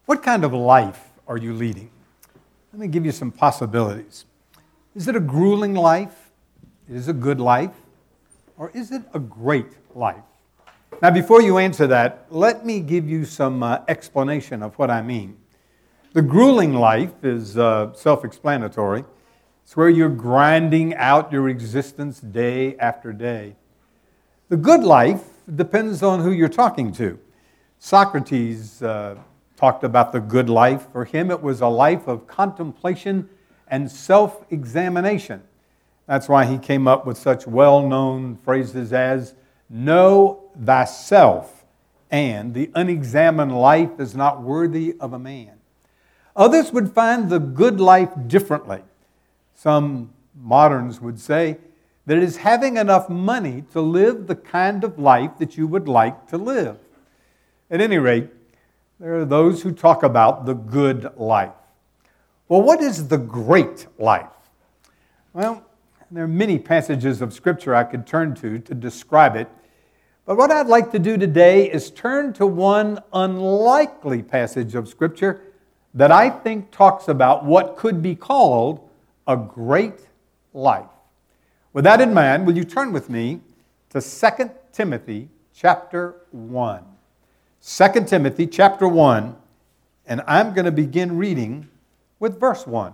What kind of life are you leading? Let me give you some possibilities. Is it a grueling life? Is it a good life? Or is it a great life? Now, before you answer that, let me give you some explanation of what I mean. The grueling life is self-explanatory. It's where you're grinding out your existence day after day. The good life depends on who you're talking to. Socrates talked about the good life. For him, it was a life of contemplation and self-examination. That's why he came up with such well-known phrases as, "Know thyself," and "the unexamined life is not worthy of a man." Others would find the good life differently. Some moderns would say that it is having enough money to live the kind of life that you would like to live. At any rate, there are those who talk about the good life. Well, what is the great life? Well, there are many passages of Scripture I could turn to describe it. But what I'd like to do today is turn to one unlikely passage of Scripture that I think talks about what could be called a great life. With that in mind, will you turn with me to 2 Timothy chapter 1. 2 Timothy chapter 1, and I'm going to begin reading with verse 1.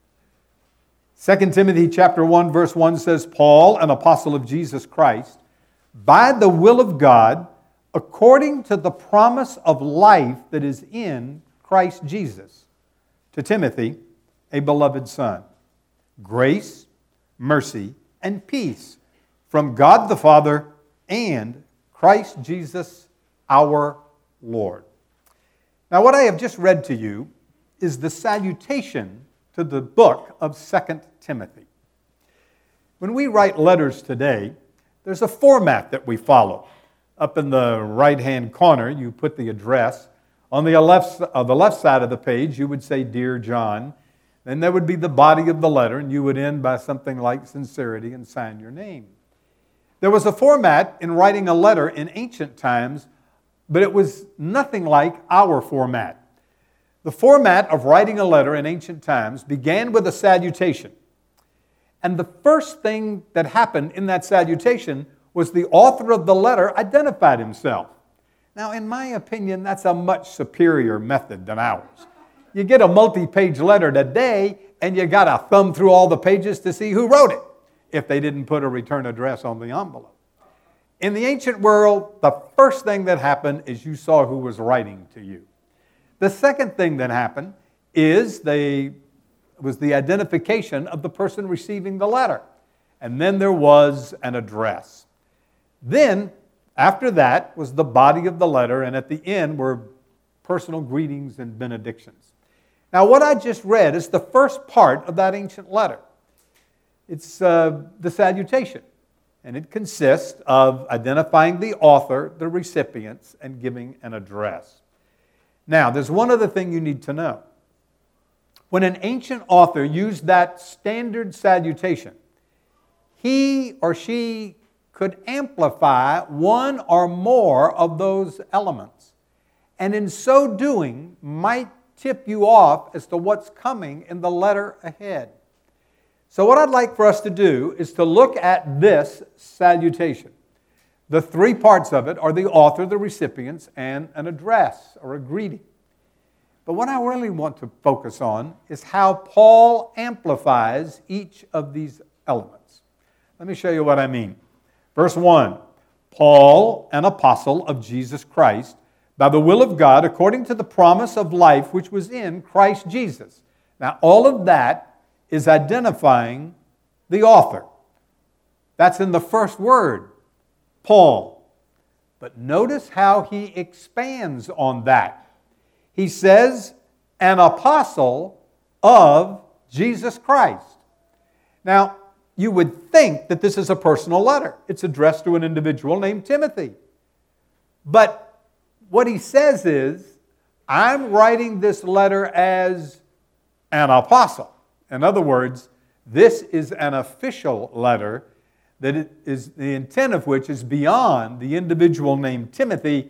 2 Timothy chapter 1, verse 1 says, "Paul, an apostle of Jesus Christ, by the will of God, according to the promise of life that is in Christ Jesus, to Timothy, a beloved son. Grace, mercy, and peace from God the Father and Christ Jesus our Lord." Now, what I have just read to you is the salutation to the book of 2 Timothy. When we write letters today, there's a format that we follow. Up in the right-hand corner, you put the address. On the left side of the page, you would say, "Dear John." Then there would be the body of the letter, and you would end by something like "sincerity" and sign your name. There was a format in writing a letter in ancient times, but it was nothing like our format. The format of writing a letter in ancient times began with a salutation. And the first thing that happened in that salutation was the author of the letter identified himself. Now, in my opinion, that's a much superior method than ours. You get a multi-page letter today, and you got to thumb through all the pages to see who wrote it, if they didn't put a return address on the envelope. In the ancient world, the first thing that happened is you saw who was writing to you. The second thing that happened was the identification of the person receiving the letter. And then there was an address. Then, after that, was the body of the letter, and at the end were personal greetings and benedictions. Now, what I just read is the first part of that ancient letter. It's the salutation, and it consists of identifying the author, the recipients, and giving an address. Now, there's one other thing you need to know. When an ancient author used that standard salutation, he or she could amplify one or more of those elements, and in so doing might tip you off as to what's coming in the letter ahead. So what I'd like for us to do is to look at this salutation. The three parts of it are the author, the recipients, and an address or a greeting. But what I really want to focus on is how Paul amplifies each of these elements. Let me show you what I mean. Verse 1, "Paul, an apostle of Jesus Christ, by the will of God, according to the promise of life which was in Christ Jesus." Now, all of that is identifying the author. That's in the first word, Paul. But notice how he expands on that. He says, "an apostle of Jesus Christ." Now, you would think that this is a personal letter. It's addressed to an individual named Timothy. But what he says is, I'm writing this letter as an apostle. In other words, this is an official letter that it is the intent of which is beyond the individual named Timothy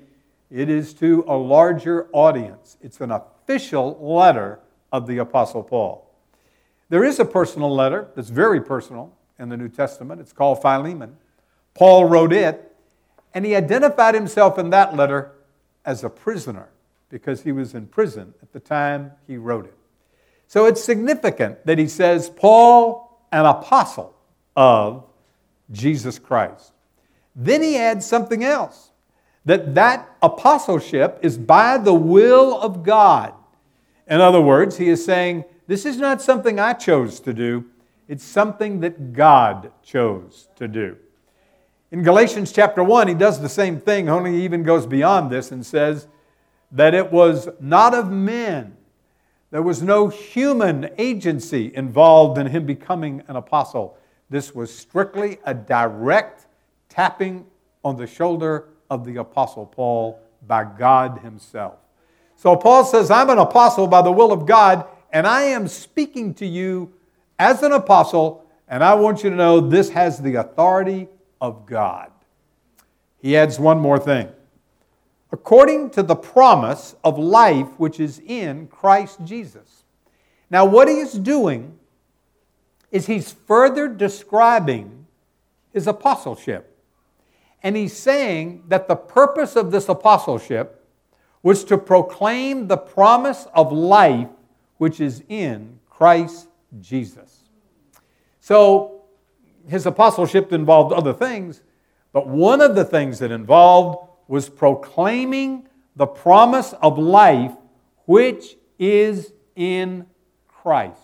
It is to a larger audience. It's an official letter of the Apostle Paul. There is a personal letter that's very personal in the New Testament. It's called Philemon. Paul wrote it, and he identified himself in that letter as a prisoner because he was in prison at the time he wrote it. So it's significant that he says, Paul, an apostle of Jesus Christ. Then he adds something else, that apostleship is by the will of God. In other words, he is saying, this is not something I chose to do, it's something that God chose to do. In Galatians chapter 1, he does the same thing, only he even goes beyond this and says that it was not of men. There was no human agency involved in him becoming an apostle. This was strictly a direct tapping on the shoulder of the Apostle Paul by God himself. So Paul says, I'm an apostle by the will of God, and I am speaking to you as an apostle, and I want you to know this has the authority of God. He adds one more thing. According to the promise of life which is in Christ Jesus. Now what he is doing is he's further describing his apostleship. And he's saying that the purpose of this apostleship was to proclaim the promise of life which is in Christ Jesus. So his apostleship involved other things, but one of the things it involved was proclaiming the promise of life which is in Christ.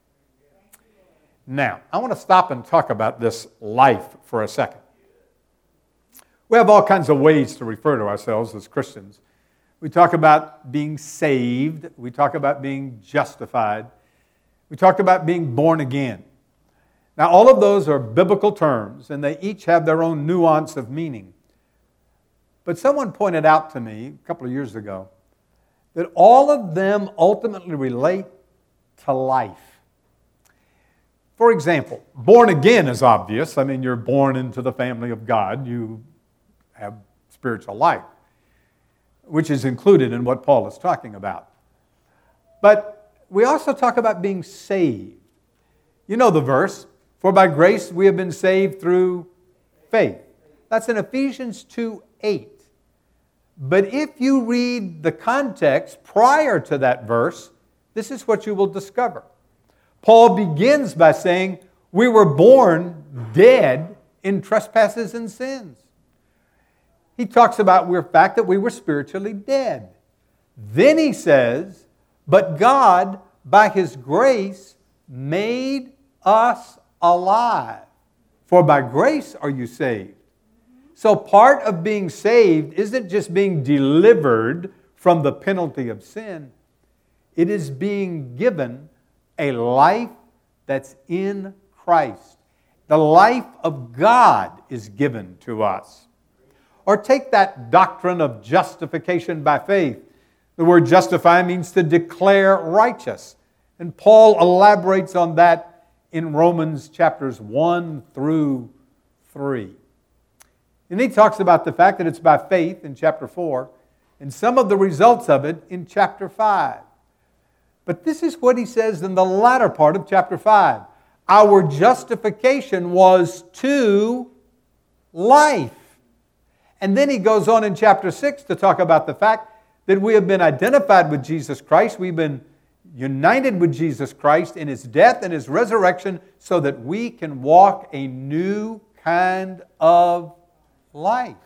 Now, I want to stop and talk about this life for a second. We have all kinds of ways to refer to ourselves as Christians. We talk about being saved. We talk about being justified. We talk about being born again. Now, all of those are biblical terms, and they each have their own nuance of meaning. But someone pointed out to me a couple of years ago that all of them ultimately relate to life. For example, born again is obvious. I mean, you're born into the family of God. You have spiritual life, which is included in what Paul is talking about. But we also talk about being saved. You know the verse, for by grace we have been saved through faith. That's in Ephesians 2:8. But if you read the context prior to that verse, this is what you will discover. Paul begins by saying, we were born dead in trespasses and sins. He talks about the fact that we were spiritually dead. Then he says, but God, by His grace, made us alive. For by grace are you saved. So part of being saved isn't just being delivered from the penalty of sin. It is being given a life that's in Christ. The life of God is given to us. Or take that doctrine of justification by faith. The word justify means to declare righteous. And Paul elaborates on that in Romans chapters 1 through 3. And he talks about the fact that it's by faith in chapter 4 and some of the results of it in chapter 5. But this is what he says in the latter part of chapter 5. Our justification was to life. And then he goes on in chapter 6 to talk about the fact that we have been identified with Jesus Christ. We've been united with Jesus Christ in His death and His resurrection so that we can walk a new kind of life.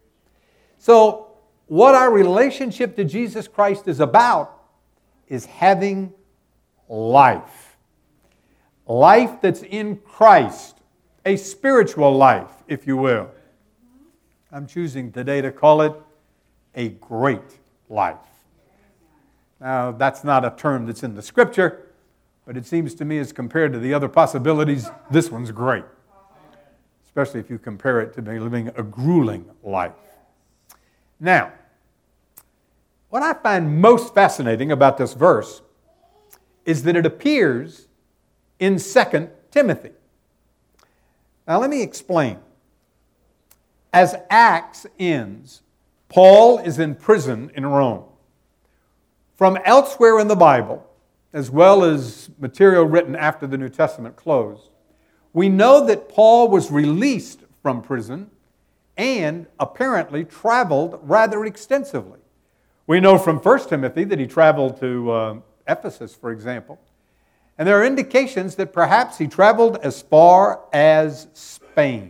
So what our relationship to Jesus Christ is about is having life. Life that's in Christ. A spiritual life, if you will. I'm choosing today to call it a great life. Now, that's not a term that's in the Scripture, but it seems to me as compared to the other possibilities, this one's great. Especially if you compare it to living a grueling life. Now, what I find most fascinating about this verse is that it appears in 2 Timothy. Now, let me explain. As Acts ends, Paul is in prison in Rome. From elsewhere in the Bible, as well as material written after the New Testament closed, we know that Paul was released from prison and apparently traveled rather extensively. We know from 1 Timothy that he traveled to Ephesus, for example. And there are indications that perhaps he traveled as far as Spain.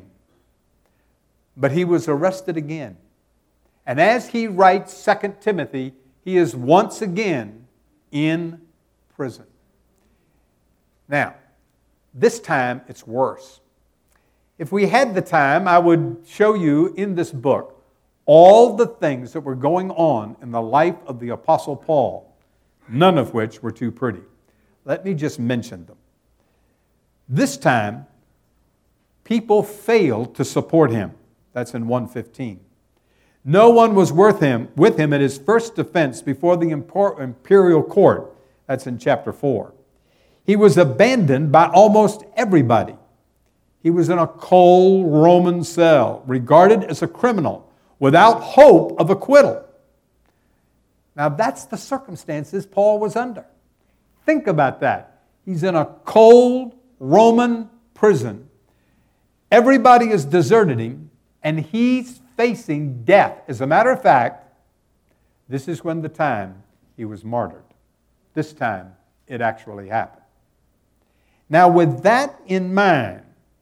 But he was arrested again. And as he writes 2 Timothy, he is once again in prison. Now, this time it's worse. If we had the time, I would show you in this book all the things that were going on in the life of the Apostle Paul, none of which were too pretty. Let me just mention them. This time, people failed to support him. That's in 1:15. No one was with him at his first defense before the imperial court. That's in chapter 4. He was abandoned by almost everybody. He was in a cold Roman cell, regarded as a criminal, without hope of acquittal. Now that's the circumstances Paul was under. Think about that. He's in a cold Roman prison. Everybody has deserted him, and he's facing death. As a matter of fact, this is when the time he was martyred. This time it actually happened. Now with that in mind,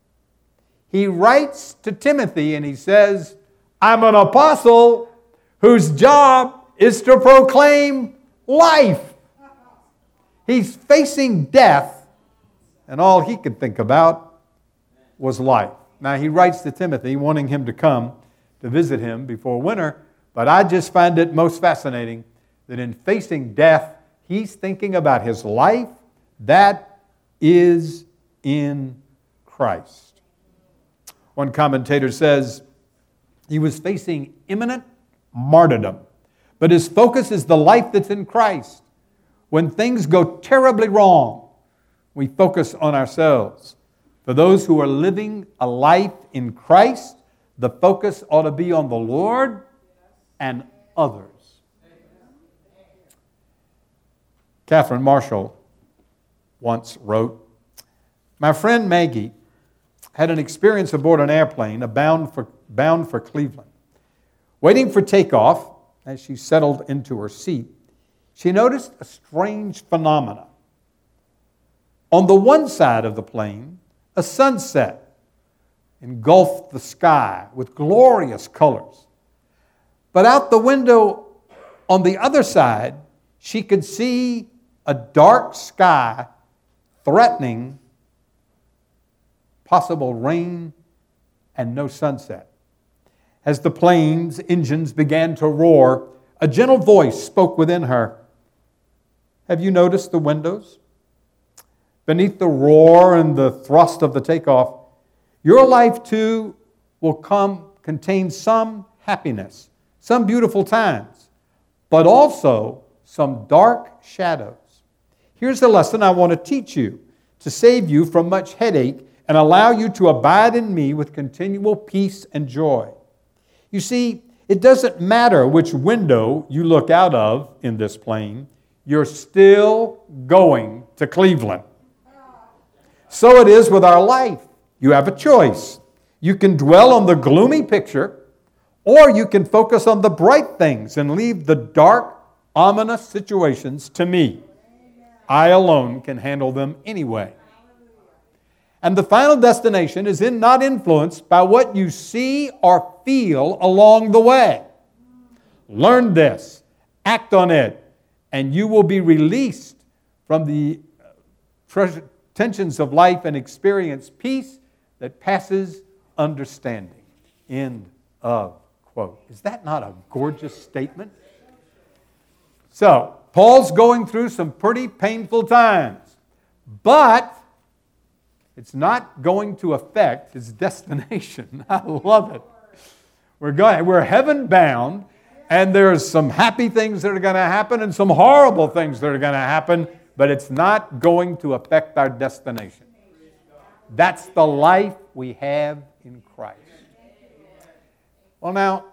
he writes to Timothy and he says, I'm an apostle whose job is to proclaim life. He's facing death, and all he could think about was life. Now he writes to Timothy wanting him to come to visit him before winter, but I just find it most fascinating that in facing death, he's thinking about his life that is in Christ. One commentator says he was facing imminent martyrdom, but his focus is the life that's in Christ. When things go terribly wrong, we focus on ourselves. For those who are living a life in Christ, the focus ought to be on the Lord and others. Catherine Marshall once wrote, my friend Maggie had an experience aboard an airplane bound for Cleveland. Waiting for takeoff, as she settled into her seat, she noticed a strange phenomenon. On the one side of the plane, a sunset engulfed the sky with glorious colors. But out the window on the other side, she could see a dark sky threatening possible rain and no sunset. As the plane's engines began to roar, a gentle voice spoke within her. Have you noticed the windows? Beneath the roar and the thrust of the takeoff, your life too will contain some happiness, some beautiful times, but also some dark shadows. Here's the lesson I want to teach you to save you from much headache and allow you to abide in me with continual peace and joy. You see, it doesn't matter which window you look out of in this plane, you're still going to Cleveland. So it is with our life. You have a choice. You can dwell on the gloomy picture, or you can focus on the bright things and leave the dark, ominous situations to me. I alone can handle them anyway. And the final destination is not influenced by what you see or feel along the way. Learn this, act on it, and you will be released from the tensions of life and experience peace that passes understanding. End of quote. Is that not a gorgeous statement? So, Paul's going through some pretty painful times, but it's not going to affect his destination. I love it. We're heaven bound, and there's some happy things that are going to happen and some horrible things that are going to happen, but it's not going to affect our destination. That's the life we have in Christ. Well, now,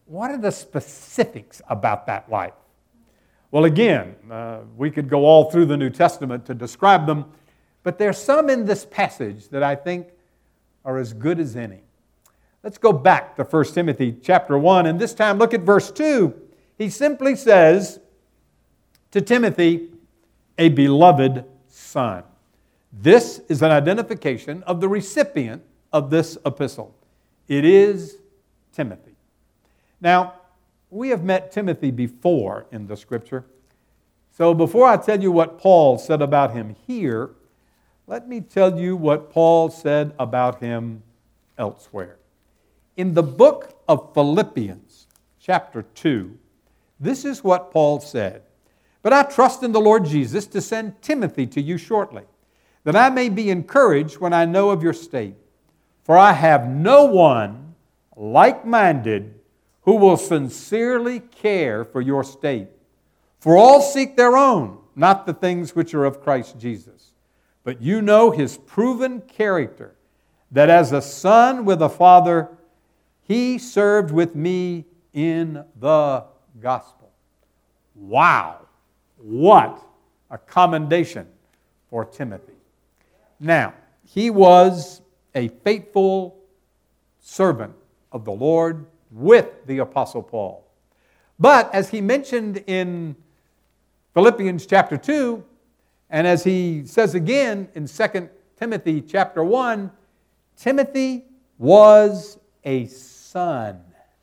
what are the specifics about that life? Well, again, we could go all through the New Testament to describe them, but there's some in this passage that I think are as good as any. Let's go back to 1 Timothy chapter 1, and this time look at verse 2. He simply says to Timothy, a beloved son. This is an identification of the recipient of this epistle. It is Timothy. Now, we have met Timothy before in the Scripture. So before I tell you what Paul said about him here, let me tell you what Paul said about him elsewhere. In the book of Philippians, chapter 2, this is what Paul said. But I trust in the Lord Jesus to send Timothy to you shortly, that I may be encouraged when I know of your state. For I have no one like-minded who will sincerely care for your state. For all seek their own, not the things which are of Christ Jesus. But you know his proven character, that as a son with a father, he served with me in the gospel. Wow, what a commendation for Timothy. Now, he was a faithful servant of the Lord with the Apostle Paul. But as he mentioned in Philippians chapter 2, and as he says again in 2 Timothy chapter 1, Timothy was a son.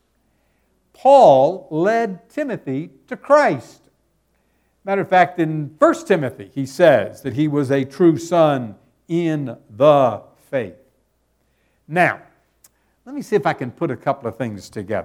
Paul led Timothy to Christ. Matter of fact, in 1 Timothy, he says that he was a true son in the faith. Now, let me see if I can put a couple of things together.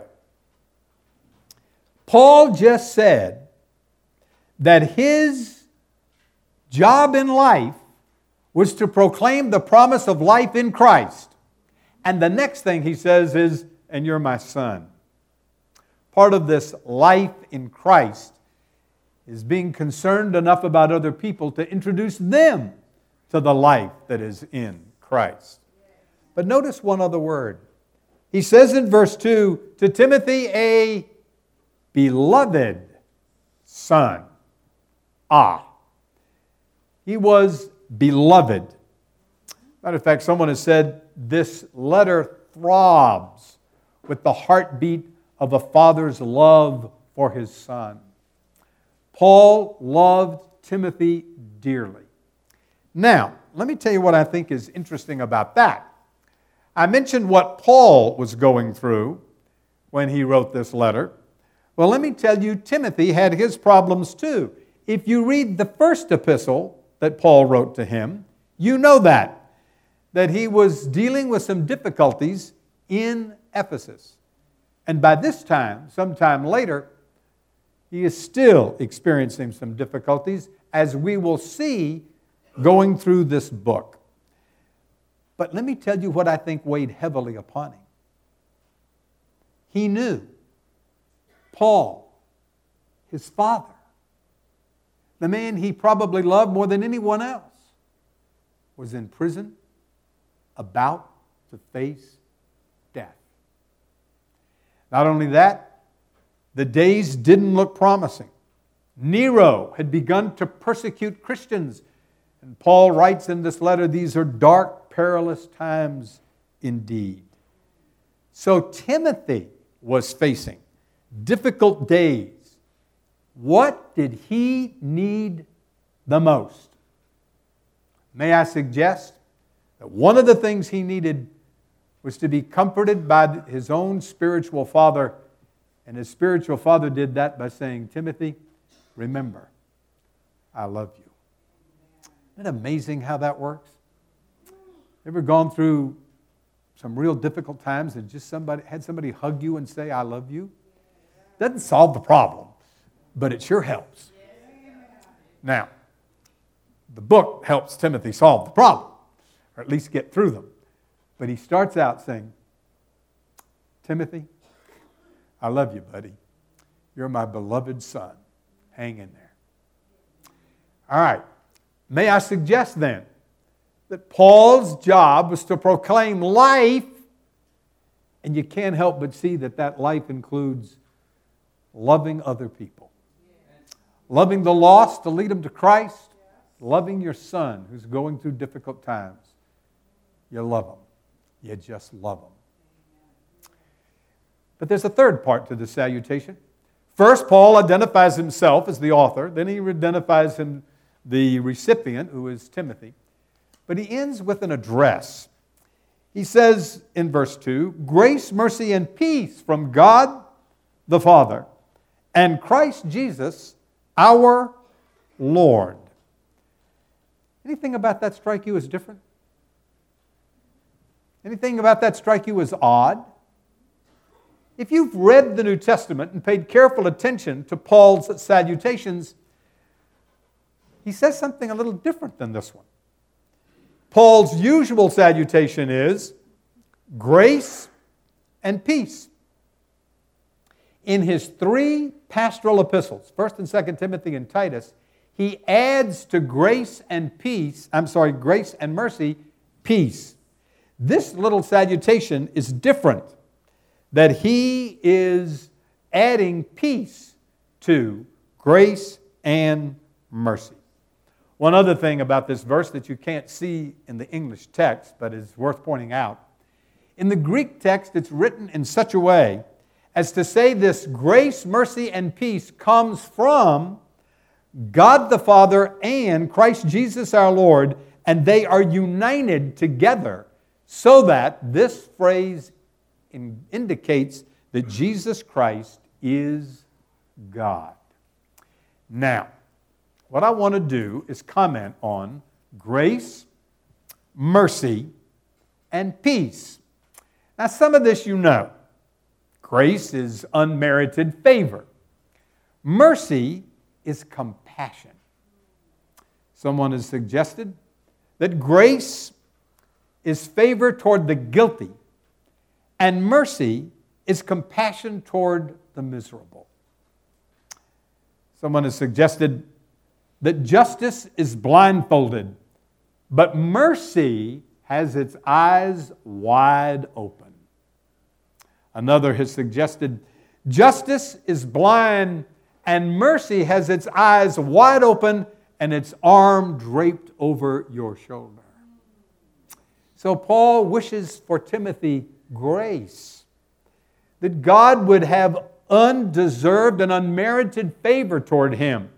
Paul just said that his job in life was to proclaim the promise of life in Christ. And the next thing he says is, and you're my son. Part of this life in Christ is being concerned enough about other people to introduce them to the life that is in Christ. But notice one other word. He says in verse 2, to Timothy, a beloved son. He was beloved. Matter of fact, someone has said this letter throbs with the heartbeat of a father's love for his son. Paul loved Timothy dearly. Now, let me tell you what I think is interesting about that. I mentioned what Paul was going through when he wrote this letter. Well, let me tell you, Timothy had his problems too. If you read the first epistle that Paul wrote to him, you know that he was dealing with some difficulties in Ephesus. And by this time, sometime later, he is still experiencing some difficulties, as we will see going through this book. But let me tell you what I think weighed heavily upon him. He knew Paul, his father, the man he probably loved more than anyone else, was in prison, about to face death. Not only that, the days didn't look promising. Nero had begun to persecute Christians. And Paul writes in this letter, these are dark, perilous times indeed. So Timothy was facing difficult days. What did he need the most? May I suggest that one of the things he needed was to be comforted by his own spiritual father. And his spiritual father did that by saying, Timothy, remember, I love you. Isn't it amazing how that works? Ever gone through some real difficult times and just had somebody hug you and say, I love you? Doesn't solve the problem, but it sure helps. Now, the book helps Timothy solve the problem, or at least get through them. But he starts out saying, Timothy, I love you, buddy. You're my beloved son. Hang in there. All right. May I suggest then that Paul's job was to proclaim life And you can't help but see that that life includes loving other people. Loving the lost to lead them to Christ. Loving your son who's going through difficult times. You love them. You just love them. But there's a third part to the salutation. First, Paul identifies himself as the author. Then he identifies the recipient, who is Timothy. But he ends with an address. He says in verse 2, grace, mercy, and peace from God the Father and Christ Jesus, our Lord. Anything about that strike you as different? Anything about that strike you as odd? If you've read the New Testament and paid careful attention to Paul's salutations, he says something a little different than this one. Paul's usual salutation is grace and peace. In his 3 pastoral epistles, 1st and 2nd Timothy and Titus, he adds to grace and mercy, peace. This little salutation is different, that he is adding peace to grace and mercy. One other thing about this verse that you can't see in the English text, but is worth pointing out. In the Greek text, it's written in such a way as to say this grace, mercy, and peace comes from God the Father and Christ Jesus our Lord, and they are united together so that this phrase indicates that Jesus Christ is God. Now, what I want to do is comment on grace, mercy, and peace. Now, some of this you know. Grace is unmerited favor. Mercy is compassion. Someone has suggested that grace is favor toward the guilty, and mercy is compassion toward the miserable. Someone has suggested that justice is blindfolded, but mercy has its eyes wide open. Another has suggested justice is blind and mercy has its eyes wide open and its arm draped over your shoulder. So Paul wishes for Timothy grace, that God would have undeserved and unmerited favor toward him.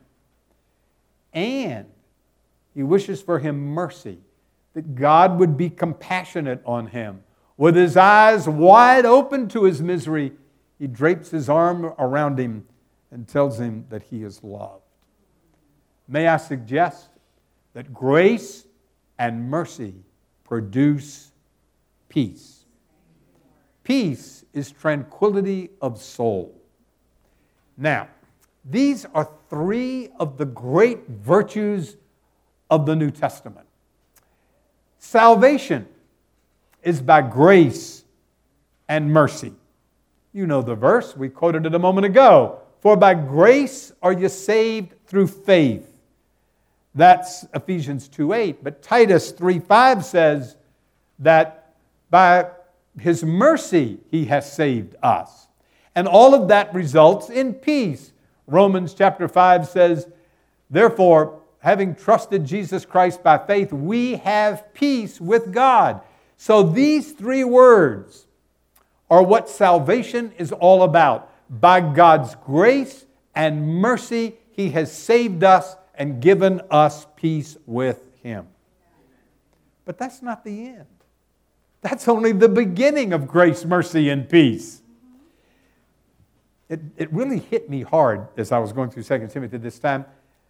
And he wishes for him mercy, that God would be compassionate on him. With his eyes wide open to his misery, he drapes his arm around him and tells him that he is loved. May I suggest that grace and mercy produce peace. Peace is tranquility of soul. Now, these are 3 of the great virtues of the New Testament. Salvation is by grace and mercy. You know the verse, we quoted it a moment ago. For by grace are you saved through faith. That's Ephesians 2:8. But Titus 3:5 says that by his mercy he has saved us. And all of that results in peace. Romans chapter 5 says, therefore, having trusted Jesus Christ by faith, we have peace with God. So these 3 words are what salvation is all about. By God's grace and mercy, he has saved us and given us peace with him. But that's not the end. That's only the beginning of grace, mercy, and peace. It really hit me hard as I was going through 2 Timothy this time.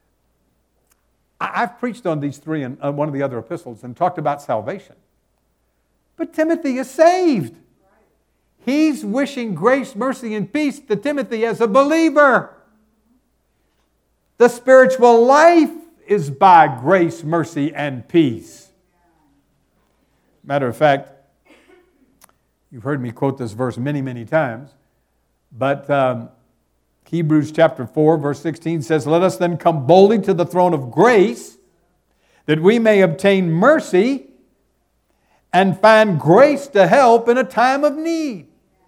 I've preached on these 3 in one of the other epistles and talked about salvation. But Timothy is saved. He's wishing grace, mercy, and peace to Timothy as a believer. The spiritual life is by grace, mercy, and peace. Matter of fact, you've heard me quote this verse many, many times, but Hebrews chapter 4, verse 16 says, let us then come boldly to the throne of grace, that we may obtain mercy and find grace to help in a time of need.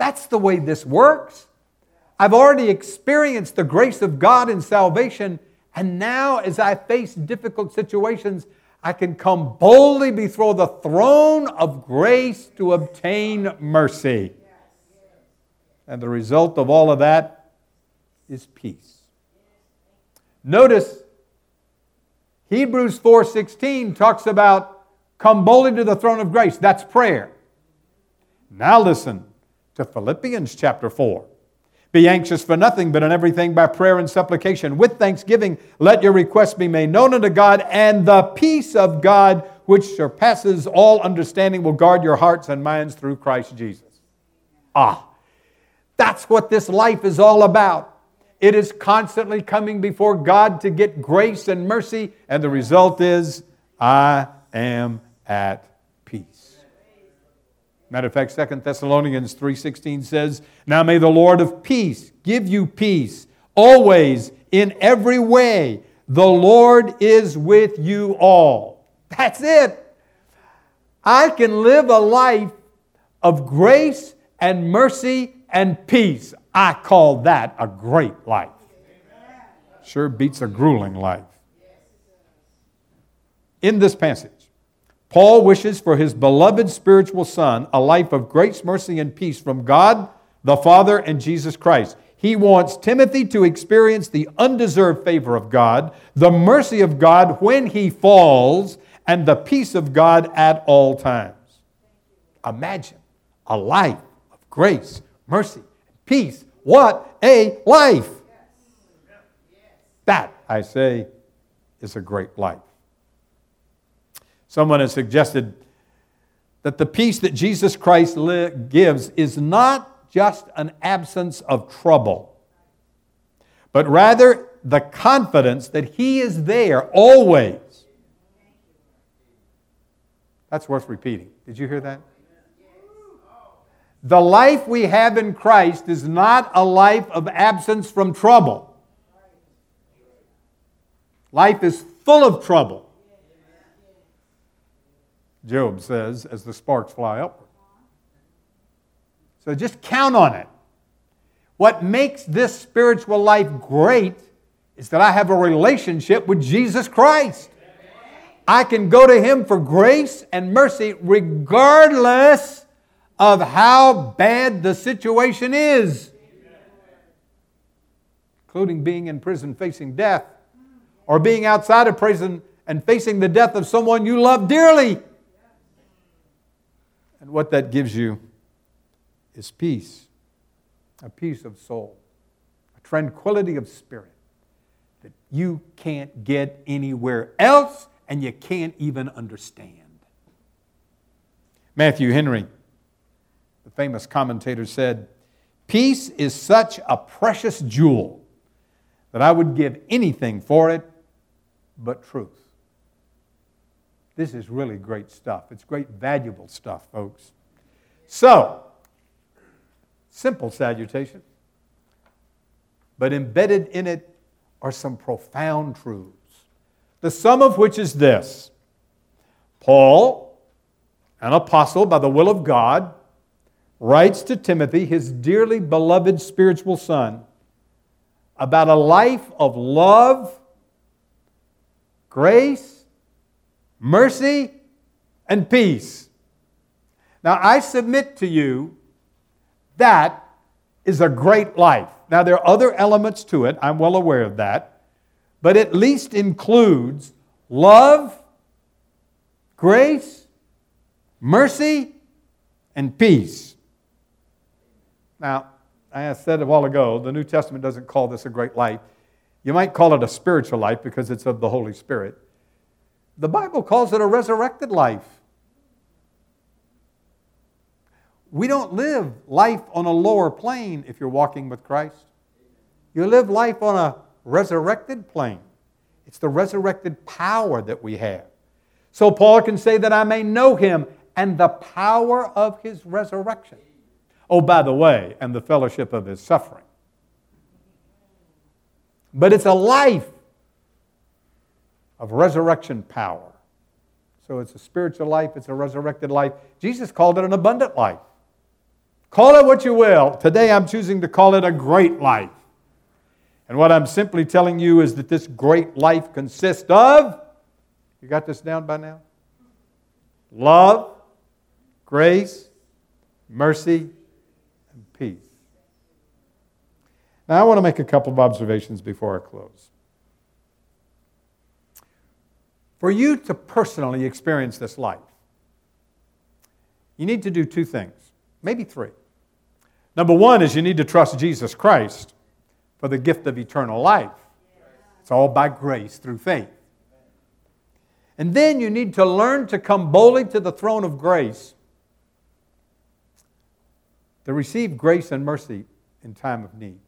That's the way this works. I've already experienced the grace of God in salvation, and now as I face difficult situations, I can come boldly before the throne of grace to obtain mercy. And the result of all of that is peace. Notice Hebrews 4:16 talks about come boldly to the throne of grace. That's prayer. Now listen to Philippians chapter 4. Be anxious for nothing, but in everything by prayer and supplication. With thanksgiving, let your requests be made known unto God, and the peace of God, which surpasses all understanding, will guard your hearts and minds through Christ Jesus. That's what this life is all about. It is constantly coming before God to get grace and mercy, and the result is, I am at peace. Matter of fact, 2 Thessalonians 3:16 says, now may the Lord of peace give you peace, always, in every way. The Lord is with you all. That's it. I can live a life of grace and mercy and peace. I call that a great life. Sure beats a grueling life. In this passage, Paul wishes for his beloved spiritual son a life of grace, mercy, and peace from God, the Father, and Jesus Christ. He wants Timothy to experience the undeserved favor of God, the mercy of God when he falls, and the peace of God at all times. Imagine a life of grace, mercy, and peace. What a life! That, I say, is a great life. Someone has suggested that the peace that Jesus Christ gives is not just an absence of trouble, but rather the confidence that He is there always. That's worth repeating. Did you hear that? The life we have in Christ is not a life of absence from trouble. Life is full of trouble. Job says, as the sparks fly upward. So just count on it. What makes this spiritual life great is that I have a relationship with Jesus Christ. I can go to Him for grace and mercy regardless of how bad the situation is, including being in prison facing death, or being outside of prison and facing the death of someone you love dearly. And what that gives you is peace, a peace of soul, a tranquility of spirit that you can't get anywhere else and you can't even understand. Matthew Henry, the famous commentator, said, peace is such a precious jewel that I would give anything for it but truth. This is really great stuff. It's great, valuable stuff, folks. So, simple salutation, but embedded in it are some profound truths, the sum of which is this. Paul, an apostle by the will of God, writes to Timothy, his dearly beloved spiritual son, about a life of love, grace, mercy, and peace. Now, I submit to you that is a great life. Now, there are other elements to it. I'm well aware of that. But at least includes love, grace, mercy, and peace. Now, I said a while ago, the New Testament doesn't call this a great life. You might call it a spiritual life because it's of the Holy Spirit. The Bible calls it a resurrected life. We don't live life on a lower plane if you're walking with Christ. You live life on a resurrected plane. It's the resurrected power that we have. So Paul can say that I may know Him and the power of His resurrection. Oh, by the way, and the fellowship of His suffering. But it's a life of resurrection power. So it's a spiritual life, it's a resurrected life. Jesus called it an abundant life. Call it what you will. Today I'm choosing to call it a great life. And what I'm simply telling you is that this great life consists of, you got this down by now? Love, grace, mercy, and peace. Now I want to make a couple of observations before I close. For you to personally experience this life, you need to do two things, maybe three. Number one is you need to trust Jesus Christ for the gift of eternal life. It's all by grace through faith. And then you need to learn to come boldly to the throne of grace to receive grace and mercy in time of need.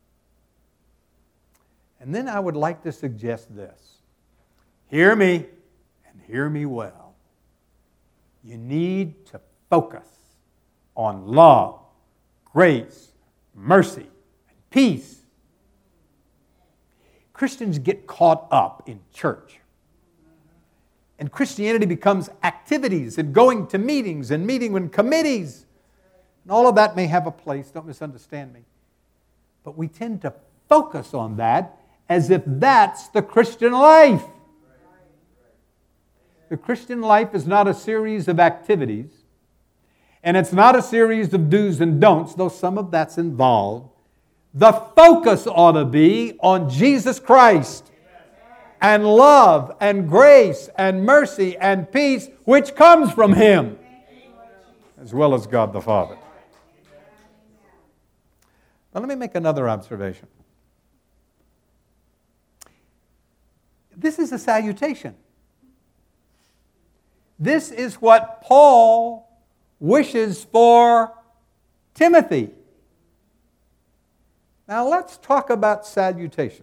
And then I would like to suggest this. Hear me, and hear me well. You need to focus on love, grace, mercy, and peace. Christians get caught up in church. And Christianity becomes activities and going to meetings and meeting in committees. And all of that may have a place, don't misunderstand me. But we tend to focus on that as if that's the Christian life. The Christian life is not a series of activities. And it's not a series of do's and don'ts, though some of that's involved. The focus ought to be on Jesus Christ and love and grace and mercy and peace which comes from Him, as well as God the Father. Now let me make another observation. This is a salutation. This is what Paul wishes for Timothy. Now let's talk about salutations.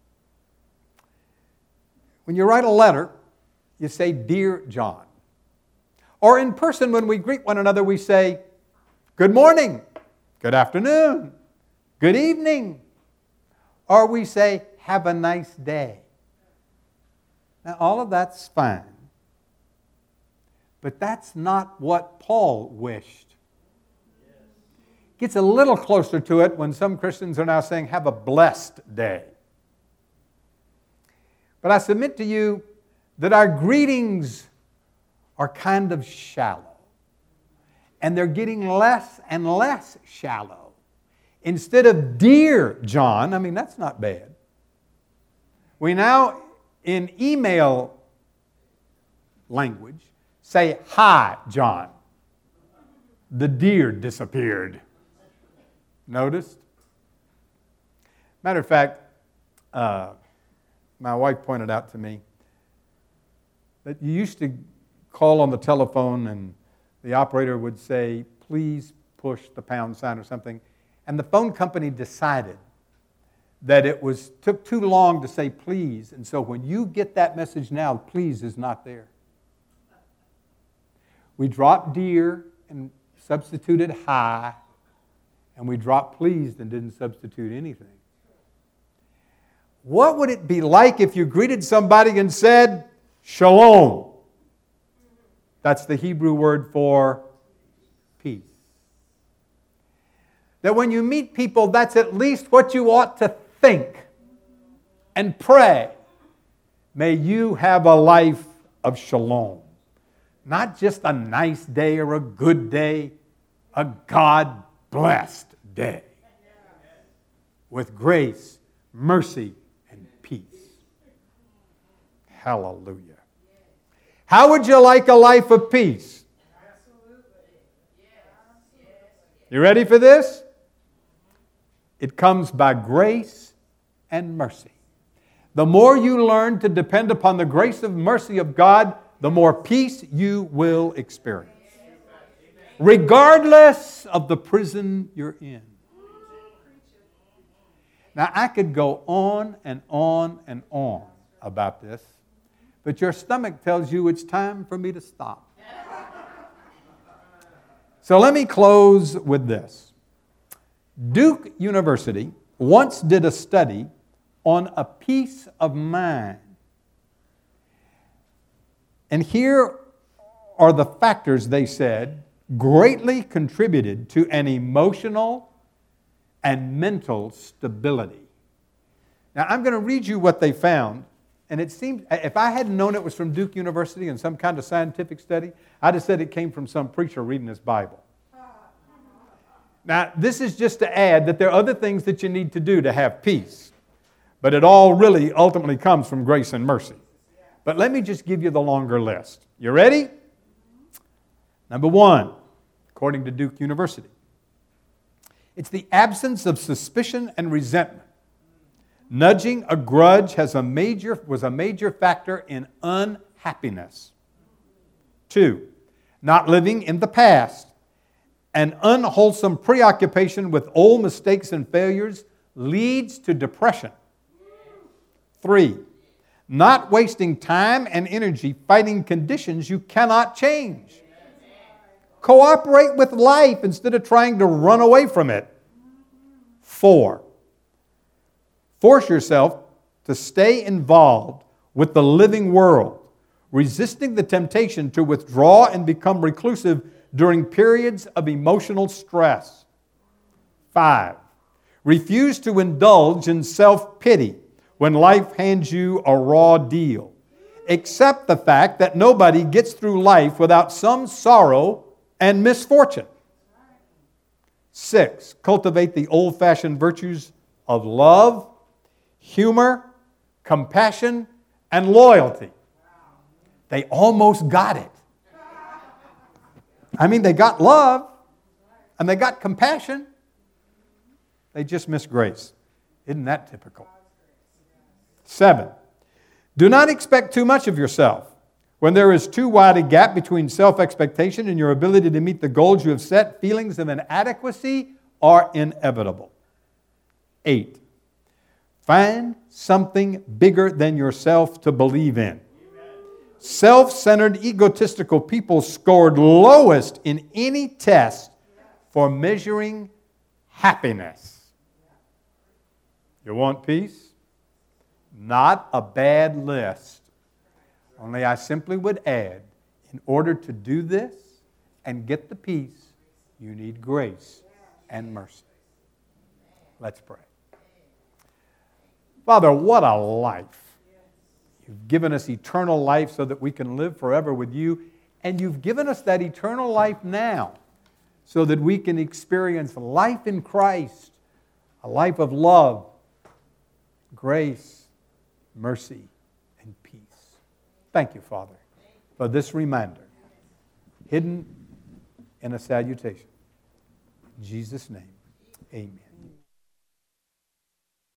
When you write a letter, you say, "Dear John." Or in person, when we greet one another, we say, "Good morning," "Good afternoon," "Good evening." Or we say, "Have a nice day." Now all of that's fine. But that's not what Paul wished. It gets a little closer to it when some Christians are now saying, "Have a blessed day." But I submit to you that our greetings are kind of shallow. And they're getting less and less shallow. Instead of "Dear John," I mean, that's not bad. We now, in email language, say, "Hi, John." The "dear" disappeared. Noticed? Matter of fact, my wife pointed out to me that you used to call on the telephone and the operator would say, "Please push the pound sign," or something. And the phone company decided that it took too long to say "please." And so when you get that message now, "please" is not there. We dropped "dear" and substituted "hi," and we dropped "pleased" and didn't substitute anything. What would it be like if you greeted somebody and said, "Shalom"? That's the Hebrew word for peace. That when you meet people, that's at least what you ought to think and pray. May you have a life of shalom. Not just a nice day or a good day, a God-blessed day with grace, mercy, and peace. Hallelujah. How would you like a life of peace? You ready for this? It comes by grace and mercy. The more you learn to depend upon the grace and mercy of God, the more peace you will experience, regardless of the prison you're in. Now, I could go on and on and on about this, but your stomach tells you it's time for me to stop. So let me close with this. Duke University once did a study on a peace of mind. And here are the factors they said greatly contributed to an emotional and mental stability. Now, I'm going to read you what they found, and it seems, if I hadn't known it was from Duke University and some kind of scientific study, I'd have said it came from some preacher reading his Bible. Now, this is just to add that there are other things that you need to do to have peace, but it all really ultimately comes from grace and mercy. But let me just give you the longer list. You ready? Number 1, according to Duke University, it's the absence of suspicion and resentment. Nudging a grudge was a major factor in unhappiness. 2, not living in the past. An unwholesome preoccupation with old mistakes and failures leads to depression. 3, not wasting time and energy fighting conditions you cannot change. Cooperate with life instead of trying to run away from it. 4, force yourself to stay involved with the living world, resisting the temptation to withdraw and become reclusive during periods of emotional stress. 5, refuse to indulge in self-pity when life hands you a raw deal. Accept the fact that nobody gets through life without some sorrow and misfortune. 6, cultivate the old-fashioned virtues of love, humor, compassion, and loyalty. They almost got it. I mean, they got love and they got compassion. They just missed grace. Isn't that typical? 7, do not expect too much of yourself. When there is too wide a gap between self-expectation and your ability to meet the goals you have set, feelings of inadequacy are inevitable. 8, find something bigger than yourself to believe in. Self-centered, egotistical people scored lowest in any test for measuring happiness. You want peace? Not a bad list. Only I simply would add, in order to do this and get the peace, you need grace and mercy. Let's pray. Father, what a life. You've given us eternal life so that we can live forever with you, and you've given us that eternal life now so that we can experience life in Christ, a life of love, grace, mercy, and peace. Thank you, Father, for this reminder, hidden in a salutation. In Jesus' name, amen.